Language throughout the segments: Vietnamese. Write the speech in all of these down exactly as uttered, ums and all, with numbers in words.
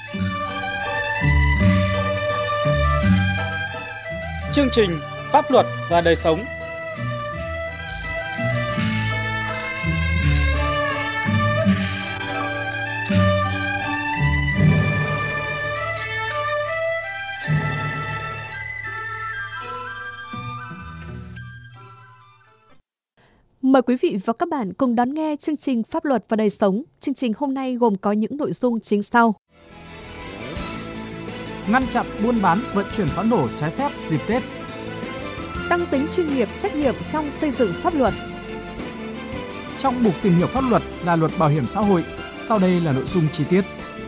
Chương trình Pháp luật và đời sống. Mời quý vị và các bạn cùng đón nghe chương trình Pháp luật và đời sống. Chương trình hôm nay gồm có những nội dung chính sau. Ngăn chặn buôn bán vận chuyển pháo nổ trái phép dịp Tết. Tăng tính chuyên nghiệp trách nhiệm trong xây dựng pháp luật. Trong mục tìm hiểu pháp luật là luật bảo hiểm xã hội, sau đây là nội dung chi tiết.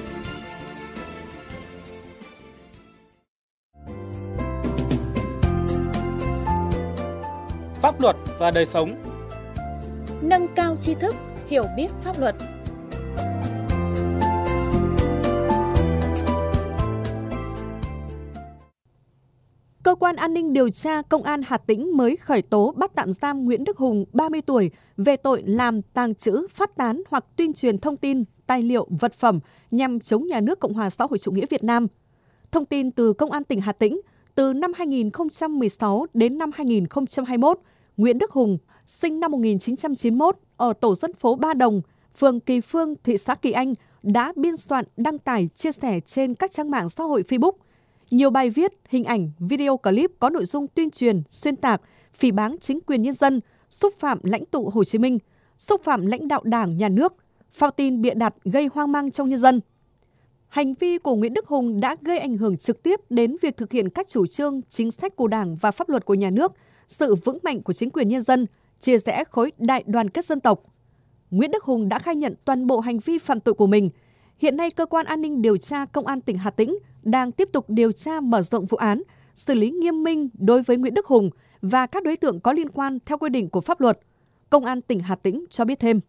Pháp luật và đời sống. Nâng cao tri thức, hiểu biết pháp luật. Cơ quan An ninh điều tra Công an Hà Tĩnh mới khởi tố bắt tạm giam Nguyễn Đức Hùng, ba mươi tuổi, về tội làm, tàng trữ, phát tán hoặc tuyên truyền thông tin, tài liệu, vật phẩm nhằm chống nhà nước Cộng hòa xã hội chủ nghĩa Việt Nam. Thông tin từ Công an tỉnh Hà Tĩnh, từ năm hai nghìn không trăm mười sáu đến năm hai nghìn không trăm hai mươi mốt, Nguyễn Đức Hùng, sinh năm một nghìn chín trăm chín mươi mốt, ở tổ dân phố Ba Đồng, phường Kỳ Phương, thị xã Kỳ Anh, đã biên soạn, đăng tải, chia sẻ trên các trang mạng xã hội Facebook nhiều bài viết, hình ảnh, video clip có nội dung tuyên truyền, xuyên tạc, phỉ báng chính quyền nhân dân, xúc phạm lãnh tụ Hồ Chí Minh, xúc phạm lãnh đạo Đảng, Nhà nước, phao tin bịa đặt gây hoang mang trong nhân dân. Hành vi của Nguyễn Đức Hùng đã gây ảnh hưởng trực tiếp đến việc thực hiện các chủ trương, chính sách của Đảng và pháp luật của nhà nước, sự vững mạnh của chính quyền nhân dân, chia rẽ khối đại đoàn kết dân tộc. Nguyễn Đức Hùng đã khai nhận toàn bộ hành vi phạm tội của mình. Hiện nay, Cơ quan An ninh điều tra Công an tỉnh Hà Tĩnh đang tiếp tục điều tra mở rộng vụ án, xử lý nghiêm minh đối với Nguyễn Đức Hùng và các đối tượng có liên quan theo quy định của pháp luật. Công an tỉnh Hà Tĩnh cho biết thêm.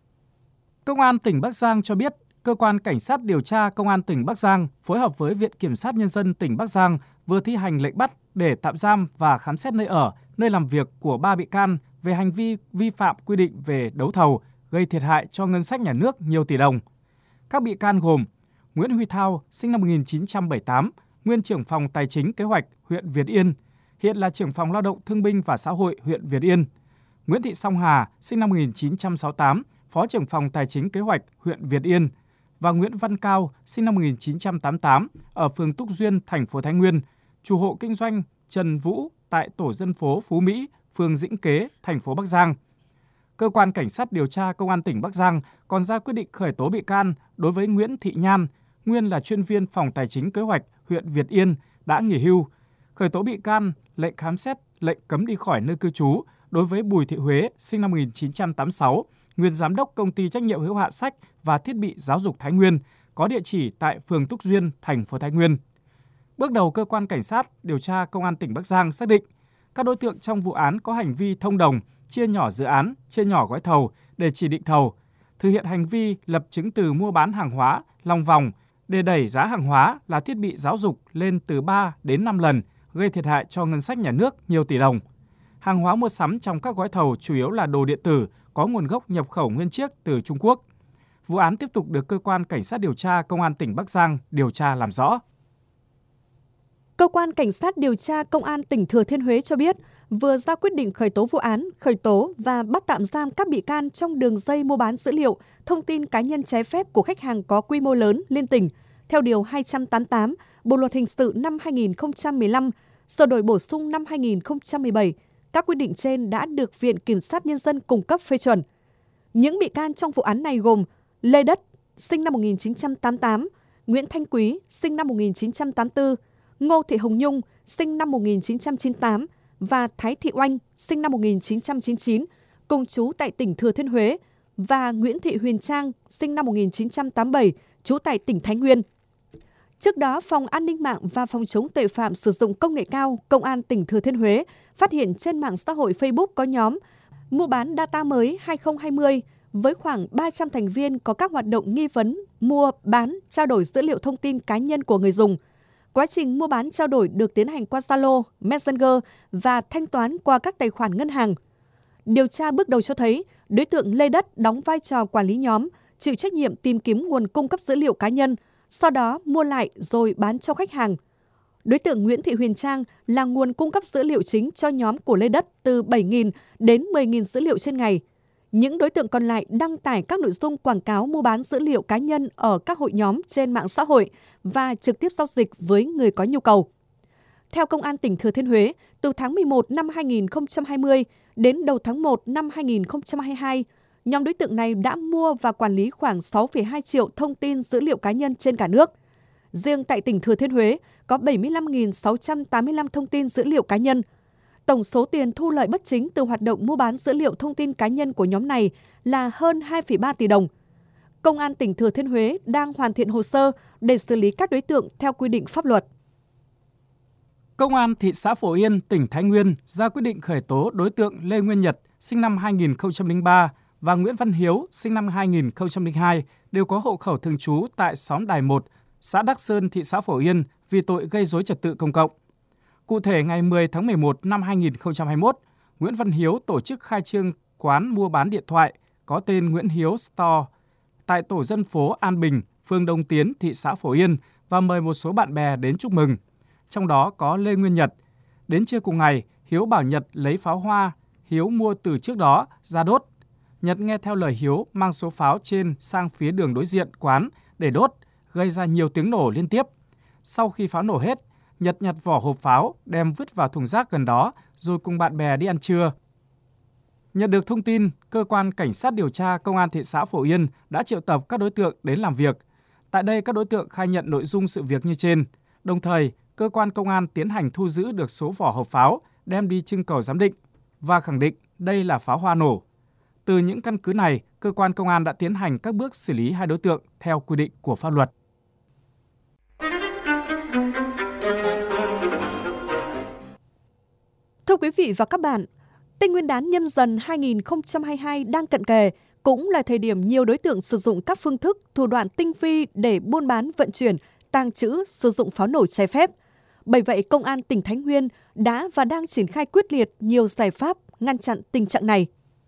Công an tỉnh Bắc Giang cho biết, Cơ quan Cảnh sát điều tra Công an tỉnh Bắc Giang phối hợp với Viện Kiểm sát Nhân dân tỉnh Bắc Giang vừa thi hành lệnh bắt để tạm giam và khám xét nơi ở, nơi làm việc của ba bị can về hành vi vi phạm quy định về đấu thầu, gây thiệt hại cho ngân sách nhà nước nhiều tỷ đồng. Các bị can gồm Nguyễn Huy Thao, sinh năm một nghìn chín trăm bảy mươi tám, nguyên trưởng phòng Tài chính Kế hoạch huyện Việt Yên, hiện là trưởng phòng Lao động Thương binh và Xã hội huyện Việt Yên. Nguyễn Thị Song Hà, sinh năm một nghìn chín trăm sáu mươi tám, phó trưởng phòng Tài chính Kế hoạch huyện Việt Yên, và Nguyễn Văn Cao, sinh năm một nghìn chín trăm tám mươi tám, ở phường Túc Duyên, thành phố Thái Nguyên, chủ hộ kinh doanh Trần Vũ tại tổ dân phố Phú Mỹ, phường Dĩnh Kế, thành phố Bắc Giang. Cơ quan Cảnh sát điều tra Công an tỉnh Bắc Giang còn ra quyết định khởi tố bị can đối với Nguyễn Thị Nhan, nguyên là chuyên viên phòng Tài chính Kế hoạch huyện Việt Yên, đã nghỉ hưu, khởi tố bị can, lệnh khám xét, lệnh cấm đi khỏi nơi cư trú đối với Bùi Thị Huế, sinh năm một nghìn chín trăm tám mươi sáu, nguyên giám đốc Công ty trách nhiệm hữu hạn sách và thiết bị giáo dục Thái Nguyên, có địa chỉ tại phường Túc Duyên, thành phố Thái Nguyên. Bước đầu, Cơ quan Cảnh sát điều tra Công an tỉnh Bắc Giang xác định các đối tượng trong vụ án có hành vi thông đồng, chia nhỏ dự án, chia nhỏ gói thầu để chỉ định thầu, thực hiện hành vi lập chứng từ mua bán hàng hóa lòng vòng để đẩy giá hàng hóa là thiết bị giáo dục lên từ ba đến năm lần, gây thiệt hại cho ngân sách nhà nước nhiều tỷ đồng. Hàng hóa mua sắm trong các gói thầu chủ yếu là đồ điện tử có nguồn gốc nhập khẩu nguyên chiếc từ Trung Quốc. Vụ án tiếp tục được Cơ quan Cảnh sát điều tra Công an tỉnh Bắc Giang điều tra làm rõ. Cơ quan Cảnh sát điều tra Công an tỉnh Thừa Thiên Huế cho biết vừa ra quyết định khởi tố vụ án, khởi tố và bắt tạm giam các bị can trong đường dây mua bán dữ liệu, thông tin cá nhân trái phép của khách hàng có quy mô lớn liên tỉnh, theo Điều hai trăm tám mươi tám Bộ Luật Hình sự năm hai nghìn không trăm mười lăm, sửa đổi bổ sung năm hai nghìn không trăm mười bảy. Các quyết định trên đã được Viện Kiểm sát Nhân dân cung cấp phê chuẩn. Những bị can trong vụ án này gồm Lê Đất, sinh năm một nghìn chín trăm tám mươi tám, Nguyễn Thanh Quý, sinh năm một nghìn chín trăm tám mươi tư, Ngô Thị Hồng Nhung, sinh năm một nghìn chín trăm chín mươi tám và Thái Thị Oanh, sinh năm một nghìn chín trăm chín mươi chín, cùng trú tại tỉnh Thừa Thiên Huế, và Nguyễn Thị Huyền Trang, sinh năm một nghìn chín trăm tám mươi bảy, trú tại tỉnh Thái Nguyên. Trước đó, Phòng An ninh mạng và Phòng chống tội phạm sử dụng công nghệ cao Công an tỉnh Thừa Thiên Huế phát hiện trên mạng xã hội Facebook có nhóm mua bán data mới hai không hai không với khoảng ba trăm thành viên có các hoạt động nghi vấn mua, bán, trao đổi dữ liệu thông tin cá nhân của người dùng. Quá trình mua bán trao đổi được tiến hành qua Zalo, Messenger và thanh toán qua các tài khoản ngân hàng. Điều tra bước đầu cho thấy, đối tượng Lê Đất đóng vai trò quản lý nhóm, chịu trách nhiệm tìm kiếm nguồn cung cấp dữ liệu cá nhân, sau đó mua lại rồi bán cho khách hàng. Đối tượng Nguyễn Thị Huyền Trang là nguồn cung cấp dữ liệu chính cho nhóm của Lê Đất từ bảy nghìn đến mười nghìn dữ liệu trên ngày. Những đối tượng còn lại đăng tải các nội dung quảng cáo mua bán dữ liệu cá nhân ở các hội nhóm trên mạng xã hội và trực tiếp giao dịch với người có nhu cầu. Theo Công an tỉnh Thừa Thiên Huế, từ tháng mười một năm hai nghìn không trăm hai mươi đến đầu tháng một năm hai nghìn không trăm hai mươi hai, nhóm đối tượng này đã mua và quản lý khoảng sáu phẩy hai triệu thông tin dữ liệu cá nhân trên cả nước. Riêng tại tỉnh Thừa Thiên Huế có bảy mươi lăm nghìn sáu trăm tám mươi lăm thông tin dữ liệu cá nhân. Tổng số tiền thu lợi bất chính từ hoạt động mua bán dữ liệu thông tin cá nhân của nhóm này là hơn hai phẩy ba tỷ đồng. Công an tỉnh Thừa Thiên Huế đang hoàn thiện hồ sơ để xử lý các đối tượng theo quy định pháp luật. Công an thị xã Phổ Yên, tỉnh Thái Nguyên ra quyết định khởi tố đối tượng Lê Nguyên Nhật, sinh năm hai nghìn không trăm lẻ ba và Nguyễn Văn Hiếu, sinh năm hai nghìn không trăm lẻ hai, đều có hộ khẩu thường trú tại xóm Đài một, xã Đắc Sơn, thị xã Phổ Yên vì tội gây rối trật tự công cộng. Cụ thể, ngày mười tháng mười một năm hai nghìn không trăm hai mươi mốt, Nguyễn Văn Hiếu tổ chức khai trương quán mua bán điện thoại có tên Nguyễn Hiếu Store tại tổ dân phố An Bình, phường Đông Tiến, thị xã Phổ Yên và mời một số bạn bè đến chúc mừng. Trong đó có Lê Nguyên Nhật. Đến trưa cùng ngày, Hiếu bảo Nhật lấy pháo hoa Hiếu mua từ trước đó ra đốt. Nhật nghe theo lời Hiếu mang số pháo trên sang phía đường đối diện quán để đốt, gây ra nhiều tiếng nổ liên tiếp. Sau khi pháo nổ hết, Nhật nhặt vỏ hộp pháo đem vứt vào thùng rác gần đó rồi cùng bạn bè đi ăn trưa. Nhận được thông tin, cơ quan cảnh sát điều tra Công an thị xã Phổ Yên đã triệu tập các đối tượng đến làm việc. Tại đây, các đối tượng khai nhận nội dung sự việc như trên. Đồng thời, cơ quan công an tiến hành thu giữ được số vỏ hộp pháo đem đi trưng cầu giám định và khẳng định đây là pháo hoa nổ. Từ những căn cứ này, cơ quan công an đã tiến hành các bước xử lý hai đối tượng theo quy định của pháp luật. Thưa quý vị và các bạn, Tết Nguyên đán Nhâm Dần hai nghìn không trăm hai mươi hai đang cận kề, cũng là thời điểm nhiều đối tượng sử dụng các phương thức, thủ đoạn tinh vi để buôn bán, vận chuyển, tàng trữ, sử dụng pháo nổ trái phép. Bởi vậy, Công an tỉnh Thái Nguyên đã và đang triển khai quyết liệt nhiều giải pháp ngăn chặn tình trạng này.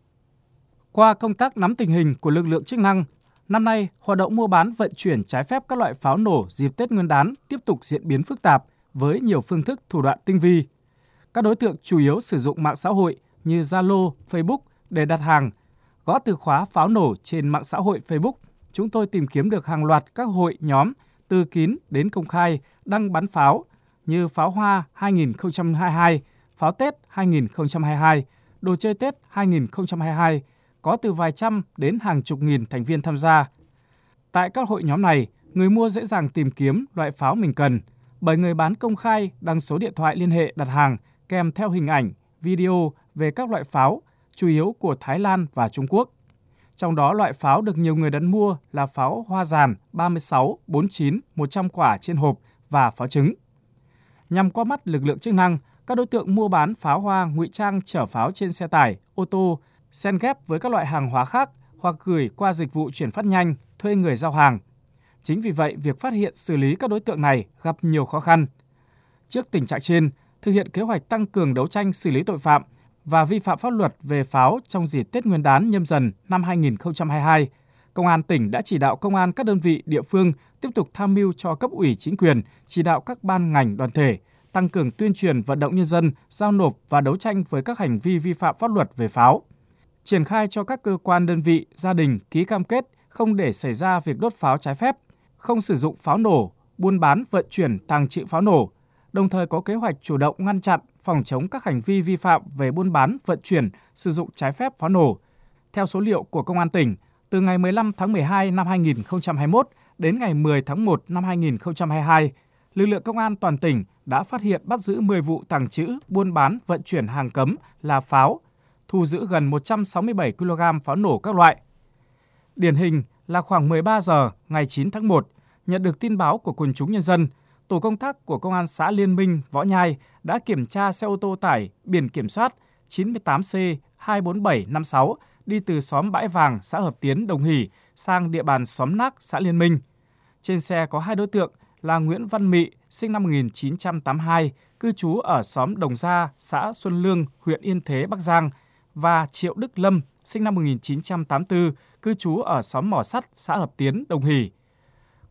Qua công tác nắm tình hình của lực lượng chức năng, năm nay, hoạt động mua bán vận chuyển trái phép các loại pháo nổ dịp Tết Nguyên đán tiếp tục diễn biến phức tạp với nhiều phương thức thủ đoạn tinh vi. Các đối tượng chủ yếu sử dụng mạng xã hội như Zalo, Facebook để đặt hàng. Gõ từ khóa pháo nổ trên mạng xã hội Facebook, chúng tôi tìm kiếm được hàng loạt các hội nhóm từ kín đến công khai đăng bán pháo như pháo hoa hai nghìn không trăm hai mươi hai, pháo Tết hai nghìn không trăm hai mươi hai, đồ chơi Tết hai nghìn không trăm hai mươi hai, có từ vài trăm đến hàng chục nghìn thành viên tham gia. Tại các hội nhóm này, người mua dễ dàng tìm kiếm loại pháo mình cần, bởi người bán công khai đăng số điện thoại liên hệ đặt hàng kèm theo hình ảnh, video về các loại pháo, chủ yếu của Thái Lan và Trung Quốc. Trong đó, loại pháo được nhiều người đặt mua là pháo hoa giàn ba mươi sáu, bốn mươi chín, một trăm quả trên hộp và pháo trứng. Nhằm qua mắt lực lượng chức năng, các đối tượng mua bán pháo hoa ngụy trang chở pháo trên xe tải, ô tô, xen ghép với các loại hàng hóa khác hoặc gửi qua dịch vụ chuyển phát nhanh, thuê người giao hàng. Chính vì vậy, việc phát hiện xử lý các đối tượng này gặp nhiều khó khăn. Trước tình trạng trên, thực hiện kế hoạch tăng cường đấu tranh xử lý tội phạm và vi phạm pháp luật về pháo trong dịp Tết Nguyên đán Nhâm Dần năm hai nghìn không trăm hai mươi hai, Công an tỉnh đã chỉ đạo công an các đơn vị địa phương tiếp tục tham mưu cho cấp ủy chính quyền, chỉ đạo các ban ngành đoàn thể, tăng cường tuyên truyền vận động nhân dân, giao nộp và đấu tranh với các hành vi vi phạm pháp luật về pháo. Triển khai cho các cơ quan đơn vị, gia đình ký cam kết không để xảy ra việc đốt pháo trái phép, không sử dụng pháo nổ, buôn bán, vận chuyển, tàng trữ pháo nổ, đồng thời có kế hoạch chủ động ngăn chặn, phòng chống các hành vi vi phạm về buôn bán, vận chuyển, sử dụng trái phép pháo nổ. Theo số liệu của Công an tỉnh, từ ngày mười lăm tháng mười hai năm hai nghìn không trăm hai mươi mốt đến ngày mười tháng một năm hai nghìn không trăm hai mươi hai, lực lượng công an toàn tỉnh đã phát hiện bắt giữ mười vụ tàng trữ, buôn bán, vận chuyển hàng cấm là pháo, thu giữ gần một trăm sáu mươi bảy ki lô gam pháo nổ các loại. Điển hình là khoảng mười ba giờ ngày chín tháng một, nhận được tin báo của quần chúng nhân dân, tổ công tác của Công an xã Liên Minh, Võ Nhai đã kiểm tra xe ô tô tải biển kiểm soát chín tám C hai bốn bảy năm sáu đi từ xóm Bãi Vàng, xã Hợp Tiến, Đồng Hỷ sang địa bàn xóm Nác, xã Liên Minh. Trên xe có hai đối tượng là Nguyễn Văn Mị, sinh năm một nghìn chín trăm tám mươi hai, cư trú ở xóm Đồng Gia, xã Xuân Lương, huyện Yên Thế, Bắc Giang, và Triệu Đức Lâm, sinh năm một nghìn chín trăm tám mươi tư, cư trú ở xóm Mỏ Sắt, xã Hợp Tiến, Đồng Hỷ.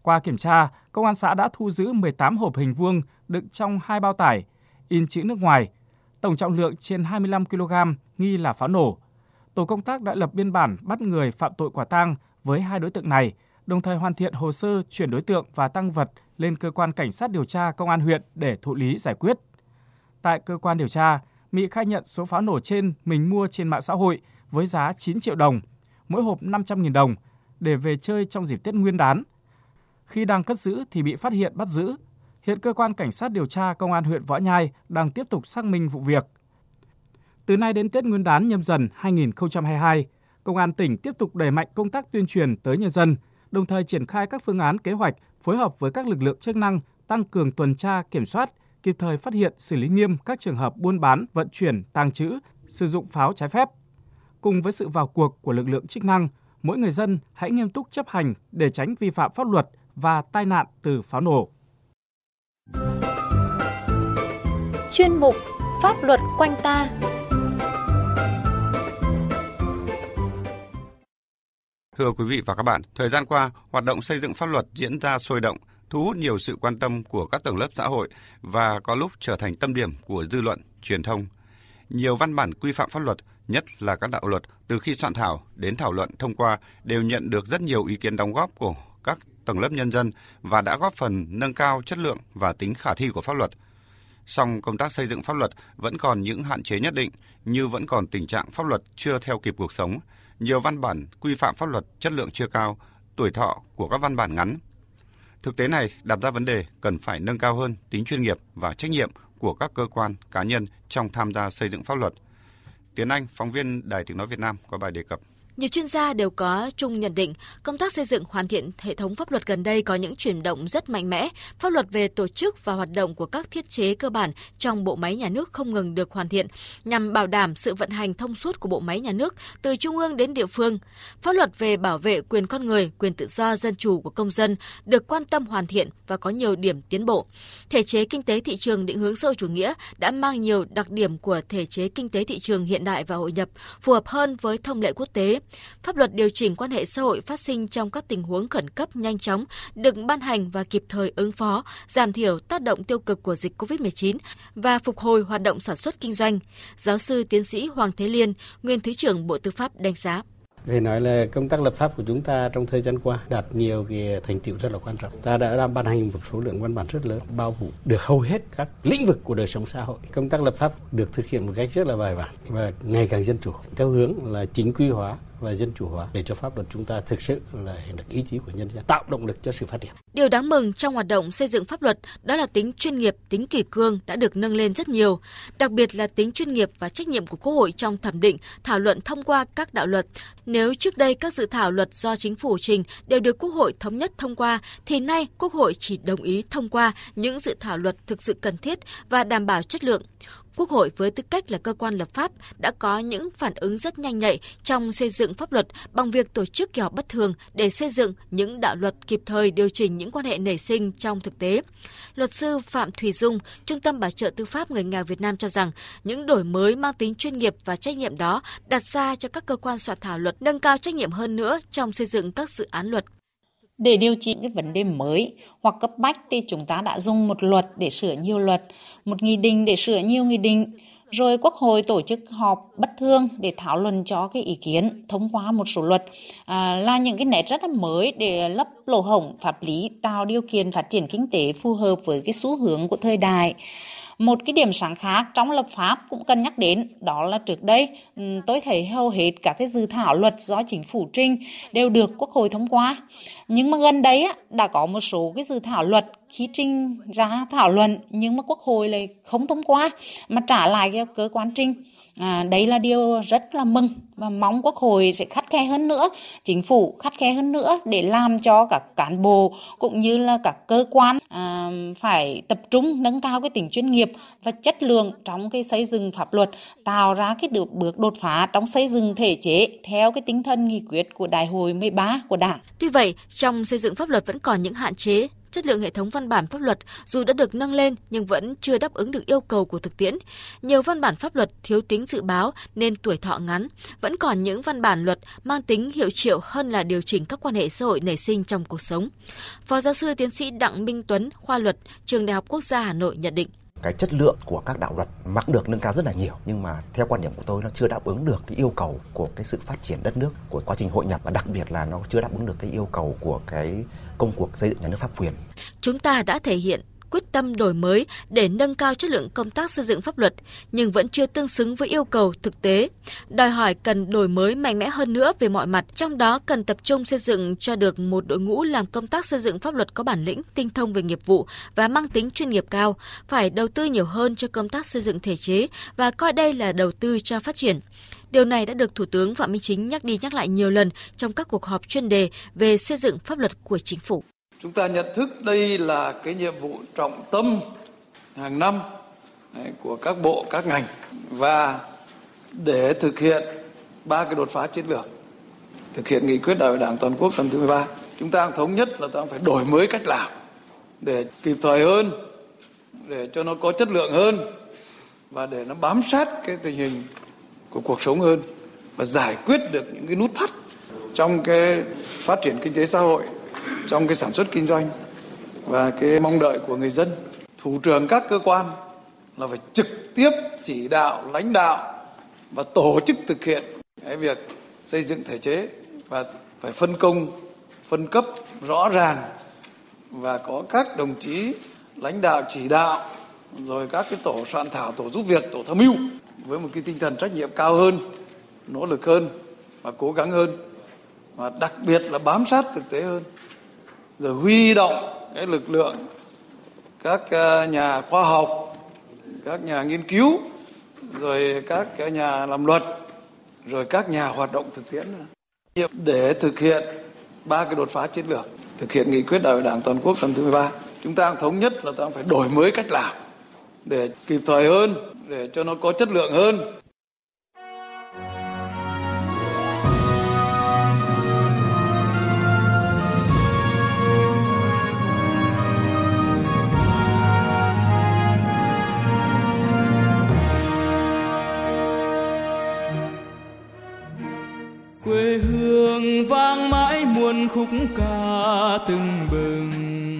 Qua kiểm tra, Công an xã đã thu giữ mười tám hộp hình vuông đựng trong hai bao tải, in chữ nước ngoài, tổng trọng lượng trên hai mươi lăm ki lô gam nghi là pháo nổ. Tổ công tác đã lập biên bản bắt người phạm tội quả tang với hai đối tượng này, đồng thời hoàn thiện hồ sơ chuyển đối tượng và tang vật lên cơ quan cảnh sát điều tra công an huyện để thụ lý giải quyết. Tại cơ quan điều tra, Mỹ khai nhận số pháo nổ trên mình mua trên mạng xã hội với giá chín triệu đồng, mỗi hộp năm trăm nghìn đồng để về chơi trong dịp Tết Nguyên đán. Khi đang cất giữ thì bị phát hiện bắt giữ. Hiện cơ quan cảnh sát điều tra công an huyện Võ Nhai đang tiếp tục xác minh vụ việc. Từ nay đến Tết Nguyên đán Nhâm Dần hai nghìn không trăm hai mươi hai, Công an tỉnh tiếp tục đẩy mạnh công tác tuyên truyền tới nhân dân, đồng thời triển khai các phương án kế hoạch phối hợp với các lực lượng chức năng tăng cường tuần tra kiểm soát, kịp thời phát hiện xử lý nghiêm các trường hợp buôn bán, vận chuyển, tàng trữ, sử dụng pháo trái phép. Cùng với sự vào cuộc của lực lượng chức năng, mỗi người dân hãy nghiêm túc chấp hành để tránh vi phạm pháp luật và tai nạn từ pháo nổ. Chuyên mục Pháp luật quanh ta. Thưa quý vị và các bạn, thời gian qua, hoạt động xây dựng pháp luật diễn ra sôi động, thu hút nhiều sự quan tâm của các tầng lớp xã hội và có lúc trở thành tâm điểm của dư luận, truyền thông. Nhiều văn bản quy phạm pháp luật, nhất là các đạo luật, từ khi soạn thảo đến thảo luận thông qua đều nhận được rất nhiều ý kiến đóng góp của các tầng lớp nhân dân và đã góp phần nâng cao chất lượng và tính khả thi của pháp luật. Song công tác xây dựng pháp luật vẫn còn những hạn chế nhất định, như vẫn còn tình trạng pháp luật chưa theo kịp cuộc sống. Nhiều văn bản quy phạm pháp luật chất lượng chưa cao, tuổi thọ của các văn bản ngắn. Thực tế này đặt ra vấn đề cần phải nâng cao hơn tính chuyên nghiệp và trách nhiệm của các cơ quan, cá nhân trong tham gia xây dựng pháp luật. Tiến Anh, phóng viên Đài Tiếng nói Việt Nam có bài đề cập. Nhiều chuyên gia đều có chung nhận định, công tác xây dựng hoàn thiện hệ thống pháp luật gần đây có những chuyển động rất mạnh mẽ. Pháp luật về tổ chức và hoạt động của các thiết chế cơ bản trong bộ máy nhà nước không ngừng được hoàn thiện, nhằm bảo đảm sự vận hành thông suốt của bộ máy nhà nước từ trung ương đến địa phương. Pháp luật về bảo vệ quyền con người, quyền tự do dân chủ của công dân được quan tâm hoàn thiện và có nhiều điểm tiến bộ. Thể chế kinh tế thị trường định hướng xã hội chủ nghĩa đã mang nhiều đặc điểm của thể chế kinh tế thị trường hiện đại và hội nhập, phù hợp hơn với thông lệ quốc tế. Pháp luật điều chỉnh quan hệ xã hội phát sinh trong các tình huống khẩn cấp nhanh chóng được ban hành và kịp thời ứng phó, giảm thiểu tác động tiêu cực của dịch covid mười chín và phục hồi hoạt động sản xuất kinh doanh. Giáo sư tiến sĩ Hoàng Thế Liên, nguyên Thứ trưởng Bộ Tư pháp đánh giá. Phải nói là công tác lập pháp của chúng ta trong thời gian qua đạt nhiều cái thành tựu rất là quan trọng. Ta đã ban hành một số lượng văn bản rất lớn, bao phủ được hầu hết các lĩnh vực của đời sống xã hội. Công tác lập pháp được thực hiện một cách rất là bài bản và ngày càng dân chủ, theo hướng là chính quy hóa và dân chủ hóa để cho pháp luật chúng ta thực sự là hiện được ý chí của nhân dân, tạo động lực cho sự phát triển. Điều đáng mừng trong hoạt động xây dựng pháp luật đó là tính chuyên nghiệp, tính kỷ cương đã được nâng lên rất nhiều, đặc biệt là tính chuyên nghiệp và trách nhiệm của Quốc hội trong thẩm định, thảo luận thông qua các đạo luật. Nếu trước đây các dự thảo luật do chính phủ trình đều được Quốc hội thống nhất thông qua, thì nay Quốc hội chỉ đồng ý thông qua những dự thảo luật thực sự cần thiết và đảm bảo chất lượng. Quốc hội với tư cách là cơ quan lập pháp đã có những phản ứng rất nhanh nhạy trong xây dựng pháp luật bằng việc tổ chức kỳ họp bất thường để xây dựng những đạo luật kịp thời điều chỉnh những quan hệ nảy sinh trong thực tế. Luật sư Phạm Thùy Dung, Trung tâm Bảo trợ Tư pháp Người nghèo Việt Nam cho rằng những đổi mới mang tính chuyên nghiệp và trách nhiệm đó đặt ra cho các cơ quan soạn thảo luật nâng cao trách nhiệm hơn nữa trong xây dựng các dự án luật. Để điều chỉnh cái vấn đề mới hoặc cấp bách thì chúng ta đã dùng một luật để sửa nhiều luật, một nghị định để sửa nhiều nghị định, rồi Quốc hội tổ chức họp bất thường để thảo luận cho cái ý kiến thông qua một số luật à, là những cái nét rất là mới để lấp lỗ hổng pháp lý, tạo điều kiện phát triển kinh tế phù hợp với cái xu hướng của thời đại. Một cái điểm sáng khác trong lập pháp cũng cần nhắc đến đó là trước đây tôi thấy hầu hết các cái dự thảo luật do chính phủ trình đều được Quốc hội thông qua. Nhưng mà gần đây đã có một số cái dự thảo luật khi trình ra thảo luận nhưng mà Quốc hội lại không thông qua mà trả lại cho cơ quan trình. À, đây là điều rất là mừng và mong Quốc hội sẽ khắt khe hơn nữa, chính phủ khắt khe hơn nữa để làm cho các cán bộ cũng như là các cơ quan à, phải tập trung nâng cao cái tính chuyên nghiệp và chất lượng trong cái xây dựng pháp luật, tạo ra cái bước đột phá trong xây dựng thể chế theo cái tinh thần nghị quyết của Đại hội mười ba của Đảng. Tuy vậy, trong xây dựng pháp luật vẫn còn những hạn chế. chất lượng hệ thống văn bản pháp luật dù đã được nâng lên nhưng vẫn chưa đáp ứng được yêu cầu của thực tiễn. Nhiều văn bản pháp luật thiếu tính dự báo nên tuổi thọ ngắn, vẫn còn những văn bản luật mang tính hiệu triệu hơn là điều chỉnh các quan hệ xã hội nảy sinh trong cuộc sống. Phó giáo sư tiến sĩ Đặng Minh Tuấn, khoa luật, Trường Đại học Quốc gia Hà Nội nhận định. Cái chất lượng của các đạo luật mặc được nâng cao rất là nhiều, nhưng mà theo quan điểm của tôi nó chưa đáp ứng được cái yêu cầu của cái sự phát triển đất nước, của quá trình hội nhập, và đặc biệt là nó chưa đáp ứng được cái yêu cầu của cái công cuộc xây dựng nhà nước pháp quyền. Chúng ta đã thể hiện quyết tâm đổi mới để nâng cao chất lượng công tác xây dựng pháp luật, nhưng vẫn chưa tương xứng với yêu cầu thực tế. Đòi hỏi cần đổi mới mạnh mẽ hơn nữa về mọi mặt, trong đó cần tập trung xây dựng cho được một đội ngũ làm công tác xây dựng pháp luật có bản lĩnh, tinh thông về nghiệp vụ và mang tính chuyên nghiệp cao, phải đầu tư nhiều hơn cho công tác xây dựng thể chế và coi đây là đầu tư cho phát triển. Điều này đã được Thủ tướng Phạm Minh Chính nhắc đi nhắc lại nhiều lần trong các cuộc họp chuyên đề về xây dựng pháp luật của Chính phủ. Chúng ta nhận thức đây là cái nhiệm vụ trọng tâm hàng năm của các bộ, các ngành, và để thực hiện ba cái đột phá chiến lược, thực hiện nghị quyết Đại hội Đảng toàn quốc lần thứ mười ba, chúng ta thống nhất là ta phải đổi mới cách làm để kịp thời hơn, để cho nó có chất lượng hơn và để nó bám sát cái tình hình của cuộc sống hơn và giải quyết được những cái nút thắt trong cái phát triển kinh tế xã hội, trong cái sản xuất kinh doanh và cái mong đợi của người dân. Thủ trưởng các cơ quan là phải trực tiếp chỉ đạo, lãnh đạo và tổ chức thực hiện cái việc xây dựng thể chế, và phải phân công, phân cấp rõ ràng và có các đồng chí lãnh đạo chỉ đạo, rồi các cái tổ soạn thảo, tổ giúp việc, tổ tham mưu với một cái tinh thần trách nhiệm cao hơn, nỗ lực hơn và cố gắng hơn, và đặc biệt là bám sát thực tế hơn, rồi huy động cái lực lượng các nhà khoa học, các nhà nghiên cứu, rồi các cái nhà làm luật, rồi các nhà hoạt động thực tiễn để thực hiện ba cái đột phá chiến lược, thực hiện nghị quyết Đại hội Đảng toàn quốc lần thứ mười ba. Chúng ta thống nhất là ta phải đổi mới cách làm để kịp thời hơn, để cho nó có chất lượng hơn. Quê hương vang mãi muôn khúc ca tưng bừng,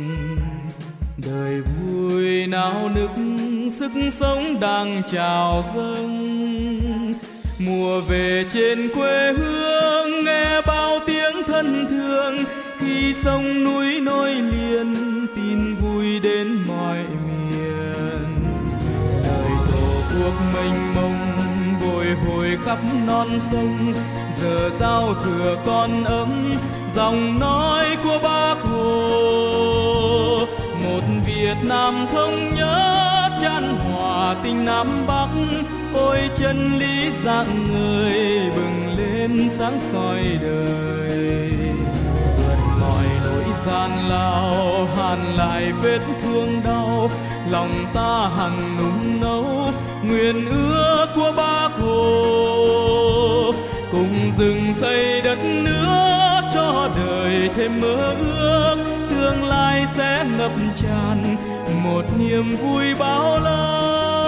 đời vui nao nức sức sống đang trào dâng. Mùa về trên quê hương nghe bao tiếng thân thương, khi sông núi nối liền tin vui đến mọi miền. Đời tổ quốc mênh mông bồi hồi khắp non sông, giờ giao thừa con ấm dòng nói của Bác Hồ. Một Việt Nam thống nhất chan hòa tình Nam Bắc, ôi chân lý dạng người bừng lên sáng soi đời. Vượt mọi nỗi gian lao hàn lại vết thương đau, lòng ta hằng nung nấu nguyện ước của Bác Hồ. Cùng rừng xây đất nước cho đời thêm mơ ước, tương lai sẽ ngập tràn một niềm vui bao la.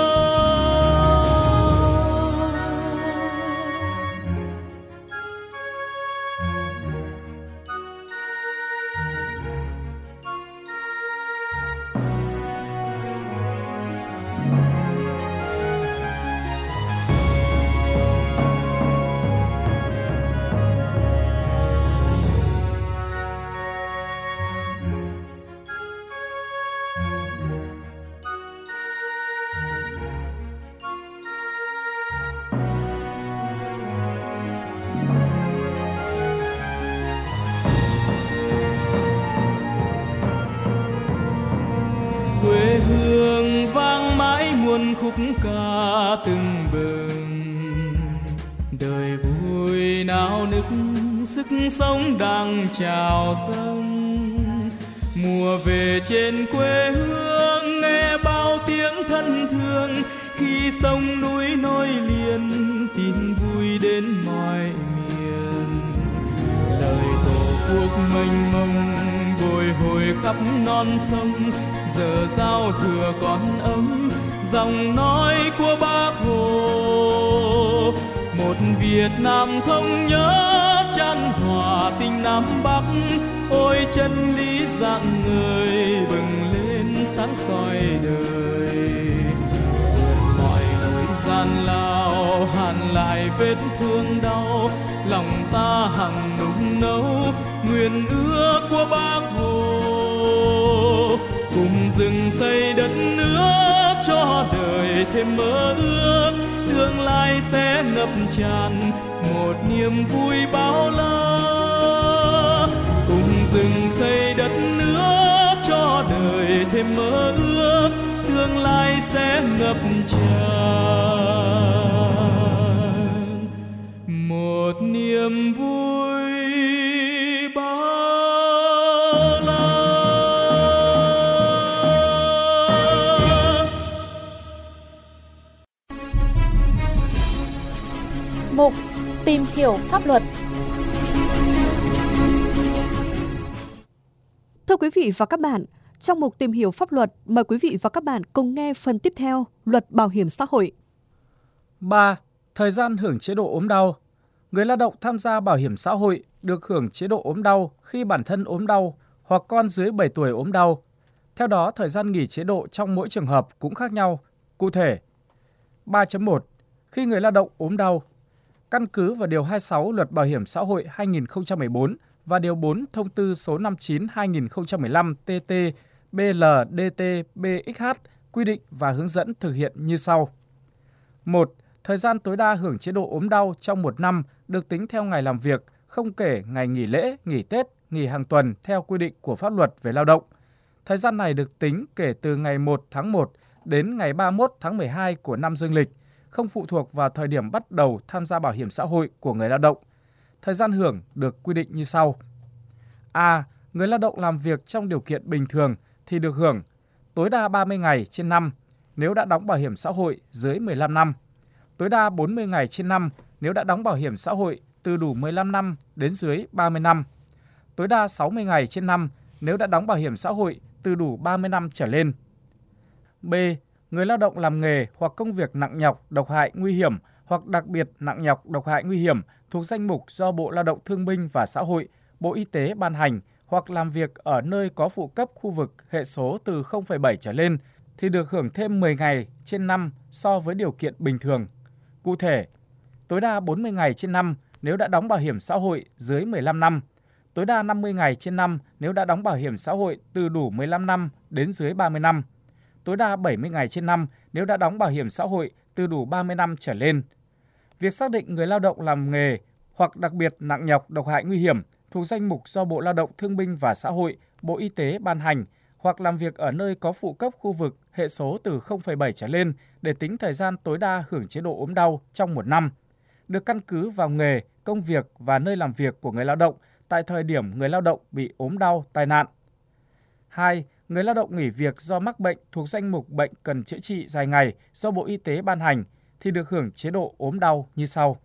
Quê hương vang mãi muôn khúc ca tưng bừng, đời vui nao nức sức sống đang trào dâng. Mùa về trên quê hương nghe bao tiếng thân thương, khi sông núi nối liền tin vui đến mọi miền. Lời tổ quốc mênh mông bồi hồi khắp non sông, giờ giao thừa còn ấm giọng nói của Bác Hồ. Một Việt Nam thống nhất chan hòa tình Nam Bắc, ôi chân lý rạng ngời bừng lên sáng soi đời. Mọi nỗi gian lao hàn lại vết thương đau, lòng ta hằng nung nấu nguyện ước của Bác Hồ. Cùng rừng xây đất nước cho đời thêm mơ ước, tương lai sẽ ngập tràn một niềm vui bao la. Cùng rừng xây đất nước cho đời thêm mơ ước, tương lai sẽ ngập tràn một niềm vui bao la. Mục tìm hiểu pháp luật. Thưa quý vị và các bạn, trong mục tìm hiểu pháp luật, mời quý vị và các bạn cùng nghe phần tiếp theo, Luật Bảo hiểm xã hội. ba. Thời gian hưởng chế độ ốm đau. Người lao động tham gia bảo hiểm xã hội được hưởng chế độ ốm đau khi bản thân ốm đau hoặc con dưới bảy tuổi ốm đau. Theo đó, thời gian nghỉ chế độ trong mỗi trường hợp cũng khác nhau. Cụ thể, ba chấm một. Khi người lao động ốm đau, căn cứ vào Điều hai mươi sáu Luật Bảo hiểm xã hội hai nghìn không trăm mười bốn và Điều bốn Thông tư số năm mươi chín trên hai nghìn không trăm mười lăm T T B L D T B X H quy định và hướng dẫn thực hiện như sau. một. Thời gian tối đa hưởng chế độ ốm đau trong một năm được tính theo ngày làm việc, không kể ngày nghỉ lễ, nghỉ Tết, nghỉ hàng tuần theo quy định của pháp luật về lao động. Thời gian này được tính kể từ ngày một tháng một đến ngày ba mươi mốt tháng mười hai của năm dương lịch, không phụ thuộc vào thời điểm bắt đầu tham gia bảo hiểm xã hội của người lao động. Thời gian hưởng được quy định như sau. A. Người lao động làm việc trong điều kiện bình thường thì được hưởng tối đa ba mươi ngày trên năm nếu đã đóng bảo hiểm xã hội dưới mười lăm năm, tối đa bốn mươi ngày trên năm nếu đã đóng bảo hiểm xã hội từ đủ mười lăm năm đến dưới ba mươi năm, tối đa sáu mươi ngày trên năm nếu đã đóng bảo hiểm xã hội từ đủ ba mươi năm trở lên. B. Người lao động làm nghề hoặc công việc nặng nhọc, độc hại, nguy hiểm hoặc đặc biệt nặng nhọc, độc hại, nguy hiểm thuộc danh mục do Bộ Lao động Thương binh và Xã hội, Bộ Y tế ban hành hoặc làm việc ở nơi có phụ cấp khu vực hệ số từ không phẩy bảy trở lên thì được hưởng thêm mười ngày trên năm so với điều kiện bình thường. Cụ thể, tối đa bốn mươi ngày trên năm nếu đã đóng bảo hiểm xã hội dưới mười lăm năm, tối đa năm mươi ngày trên năm nếu đã đóng bảo hiểm xã hội từ đủ mười lăm năm đến dưới ba mươi năm, tối đa bảy mươi ngày trên năm nếu đã đóng bảo hiểm xã hội từ đủ ba mươi năm trở lên. Việc xác định người lao động làm nghề hoặc đặc biệt nặng nhọc, độc hại, nguy hiểm thuộc danh mục do Bộ Lao động Thương binh và Xã hội, Bộ Y tế ban hành hoặc làm việc ở nơi có phụ cấp khu vực hệ số từ không phẩy bảy trở lên để tính thời gian tối đa hưởng chế độ ốm đau trong một năm, được căn cứ vào nghề, công việc và nơi làm việc của người lao động tại thời điểm người lao động bị ốm đau, tai nạn. hai. Người lao động nghỉ việc do mắc bệnh thuộc danh mục bệnh cần chữa trị dài ngày do Bộ Y tế ban hành thì được hưởng chế độ ốm đau như sau.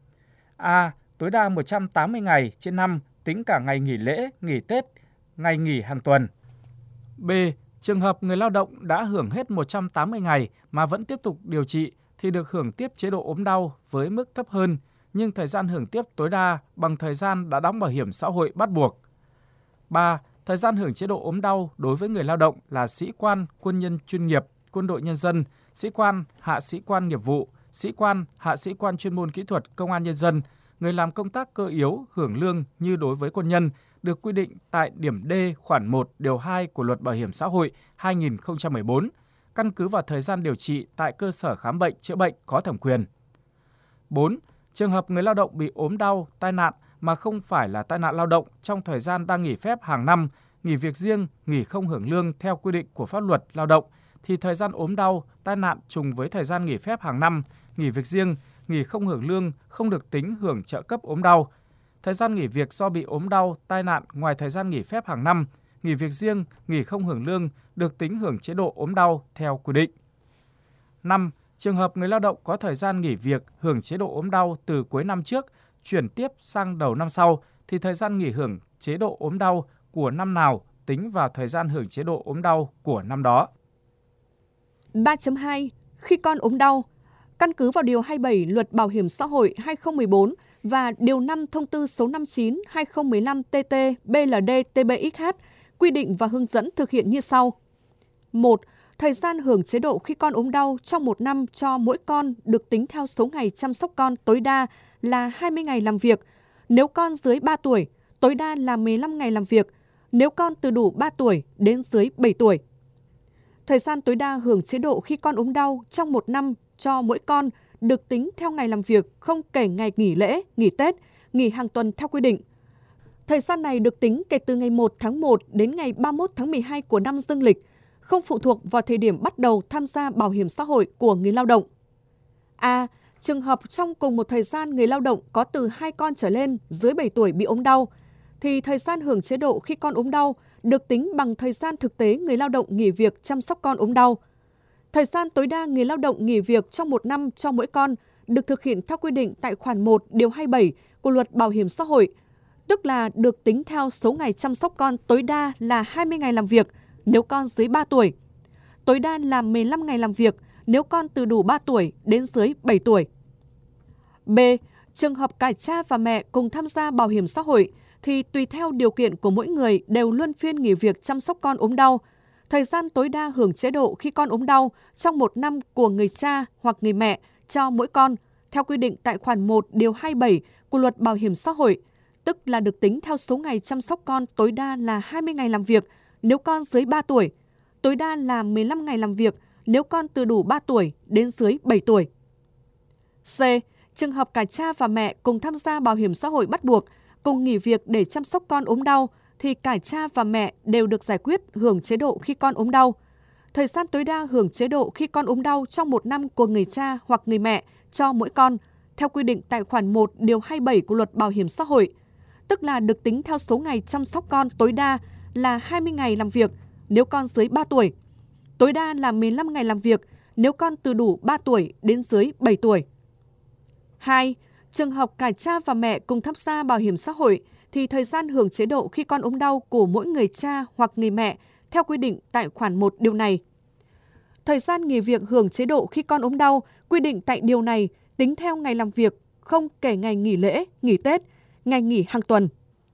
A. Tối đa một trăm tám mươi ngày trên năm tính cả ngày nghỉ lễ, nghỉ Tết, ngày nghỉ hàng tuần. B. Trường hợp người lao động đã hưởng hết một trăm tám mươi ngày mà vẫn tiếp tục điều trị thì được hưởng tiếp chế độ ốm đau với mức thấp hơn, nhưng thời gian hưởng tiếp tối đa bằng thời gian đã đóng bảo hiểm xã hội bắt buộc. ba. Thời gian hưởng chế độ ốm đau đối với người lao động là sĩ quan, quân nhân chuyên nghiệp, quân đội nhân dân, sĩ quan, hạ sĩ quan nghiệp vụ, sĩ quan, hạ sĩ quan chuyên môn kỹ thuật công an nhân dân, người làm công tác cơ yếu hưởng lương như đối với quân nhân, được quy định tại điểm D khoản một điều hai của Luật Bảo hiểm xã hội hai nghìn không trăm mười bốn, căn cứ vào thời gian điều trị tại cơ sở khám bệnh chữa bệnh có thẩm quyền. bốn. Trường hợp người lao động bị ốm đau, tai nạn mà không phải là tai nạn lao động trong thời gian đang nghỉ phép hàng năm, nghỉ việc riêng, nghỉ không hưởng lương theo quy định của pháp luật lao động, thì thời gian ốm đau, tai nạn trùng với thời gian nghỉ phép hàng năm, nghỉ việc riêng, nghỉ không hưởng lương không được tính hưởng trợ cấp ốm đau. Thời gian nghỉ việc do bị ốm đau, tai nạn ngoài thời gian nghỉ phép hàng năm, nghỉ việc riêng, nghỉ không hưởng lương được tính hưởng chế độ ốm đau theo quy định. năm. Trường hợp người lao động có thời gian nghỉ việc hưởng chế độ ốm đau từ cuối năm trước chuyển tiếp sang đầu năm sau thì thời gian nghỉ hưởng chế độ ốm đau của năm nào tính vào thời gian hưởng chế độ ốm đau của năm đó. ba chấm hai. Khi con ốm đau, căn cứ vào Điều hai mươi bảy Luật Bảo hiểm xã hội hai nghìn không trăm mười bốn và Điều năm Thông tư số năm mươi chín trên hai nghìn không trăm mười lăm T T B L D T B X H quy định và hướng dẫn thực hiện như sau. một. Thời gian hưởng chế độ khi con ốm đau trong một năm cho mỗi con được tính theo số ngày chăm sóc con tối đa là hai mươi ngày làm việc. Nếu con dưới ba tuổi, tối đa là mười lăm ngày làm việc. Nếu con từ đủ ba tuổi đến dưới bảy tuổi. Thời gian tối đa hưởng chế độ khi con ốm đau trong một năm cho mỗi con được tính theo ngày làm việc, không kể ngày nghỉ lễ, nghỉ Tết, nghỉ hàng tuần theo quy định. Thời gian này được tính kể từ ngày một tháng một đến ngày ba mươi mốt tháng mười hai của năm dương lịch, không phụ thuộc vào thời điểm bắt đầu tham gia bảo hiểm xã hội của người lao động. A. Trường hợp trong cùng một thời gian người lao động có từ hai con trở lên dưới bảy tuổi bị ốm đau, thì thời gian hưởng chế độ khi con ốm đau được tính bằng thời gian thực tế người lao động nghỉ việc chăm sóc con ốm đau. Thời gian tối đa người lao động nghỉ việc trong một năm cho mỗi con được thực hiện theo quy định tại khoản một Điều hai mươi bảy của Luật Bảo hiểm xã hội, tức là được tính theo số ngày chăm sóc con tối đa là hai mươi ngày làm việc nếu con dưới ba tuổi, tối đa là mười lăm ngày làm việc nếu con từ đủ ba tuổi đến dưới bảy tuổi. B. Trường hợp cả cha và mẹ cùng tham gia bảo hiểm xã hội thì tùy theo điều kiện của mỗi người đều luân phiên nghỉ việc chăm sóc con ốm đau. Thời gian tối đa hưởng chế độ khi con ốm đau trong một năm của người cha hoặc người mẹ cho mỗi con theo quy định tại khoản một Điều hai mươi bảy của Luật Bảo hiểm xã hội, tức là được tính theo số ngày chăm sóc con tối đa là hai mươi ngày làm việc nếu con dưới ba tuổi, tối đa là mười lăm ngày làm việc nếu con từ đủ ba tuổi đến dưới bảy tuổi. C. Trường hợp cả cha và mẹ cùng tham gia bảo hiểm xã hội bắt buộc, cùng nghỉ việc để chăm sóc con ốm đau, thì cả cha và mẹ đều được giải quyết hưởng chế độ khi con ốm đau. Thời gian tối đa hưởng chế độ khi con ốm đau trong một năm của người cha hoặc người mẹ cho mỗi con, theo quy định tại khoản một Điều hai mươi bảy của Luật Bảo hiểm xã hội, tức là được tính theo số ngày chăm sóc con tối đa là hai mươi ngày làm việc nếu con dưới ba tuổi, tối đa là mười lăm ngày làm việc nếu con từ đủ ba tuổi đến dưới bảy tuổi. hai. Trường hợp cả cha và mẹ cùng tham gia bảo hiểm xã hội thì thời gian hưởng chế độ khi con ốm đau của mỗi người cha hoặc người mẹ theo quy định tại khoản một điều này. Thời gian nghỉ việc hưởng chế độ khi con ốm đau quy định tại điều này tính theo ngày làm việc, không kể ngày nghỉ lễ, nghỉ Tết, ngày nghỉ hàng tuần.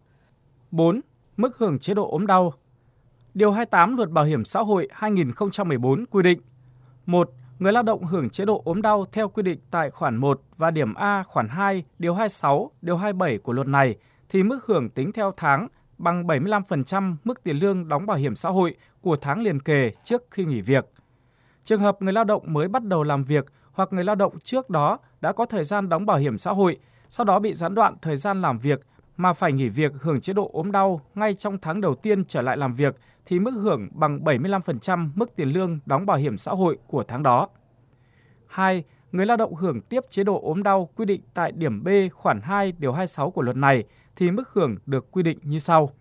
bốn. Mức hưởng chế độ ốm đau. Điều hai mươi tám Luật Bảo hiểm xã hội hai nghìn không trăm mười bốn quy định: một. Người lao động hưởng chế độ ốm đau theo quy định tại khoản một và điểm A khoản hai, điều hai mươi sáu, điều hai mươi bảy của luật này thì mức hưởng tính theo tháng bằng bảy mươi lăm phần trăm mức tiền lương đóng bảo hiểm xã hội của tháng liền kề trước khi nghỉ việc. Trường hợp người lao động mới bắt đầu làm việc hoặc người lao động trước đó đã có thời gian đóng bảo hiểm xã hội, sau đó bị gián đoạn thời gian làm việc mà phải nghỉ việc hưởng chế độ ốm đau ngay trong tháng đầu tiên trở lại làm việc thì mức hưởng bằng bảy mươi lăm phần trăm mức tiền lương đóng bảo hiểm xã hội của tháng đó. hai. Người lao động hưởng tiếp chế độ ốm đau quy định tại điểm B khoản hai điều hai mươi sáu của luật này thì mức hưởng được quy định như sau.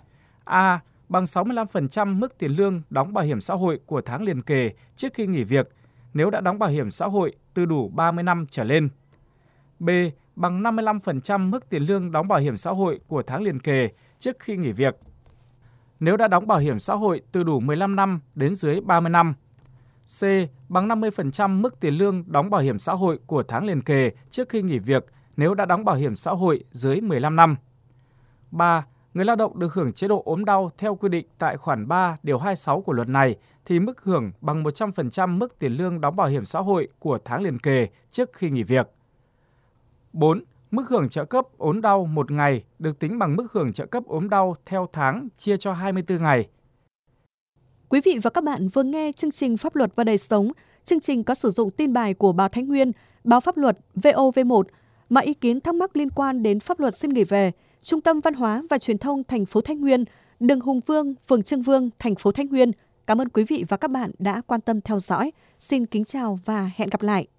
A. Bằng sáu mươi lăm phần trăm mức tiền lương đóng bảo hiểm xã hội của tháng liền kề trước khi nghỉ việc nếu đã đóng bảo hiểm xã hội từ đủ ba mươi năm trở lên. B. Bằng năm mươi lăm phần trăm mức tiền lương đóng bảo hiểm xã hội của tháng liền kề trước khi nghỉ việc nếu đã đóng bảo hiểm xã hội từ đủ mười lăm năm đến dưới ba mươi năm. C. Bằng năm mươi phần trăm mức tiền lương đóng bảo hiểm xã hội của tháng liền kề trước khi nghỉ việc nếu đã đóng bảo hiểm xã hội dưới mười lăm năm. ba. Người lao động được hưởng chế độ ốm đau theo quy định tại khoản ba điều hai mươi sáu của luật này thì mức hưởng bằng một trăm phần trăm mức tiền lương đóng bảo hiểm xã hội của tháng liền kề trước khi nghỉ việc. bốn. Mức hưởng trợ cấp ốm đau một ngày được tính bằng mức hưởng trợ cấp ốm đau theo tháng chia cho hai mươi tư ngày. Quý vị và các bạn vừa nghe chương trình Pháp luật và đời sống. Chương trình có sử dụng tin bài của báo Thái Nguyên, báo Pháp luật vê o vê một. Mọi ý kiến thắc mắc liên quan đến pháp luật xin gửi về Trung tâm Văn hóa và Truyền thông thành phố Thái Nguyên, đường Hùng Vương, phường Trương Vương, thành phố Thái Nguyên. Cảm ơn quý vị và các bạn đã quan tâm theo dõi. Xin kính chào và hẹn gặp lại.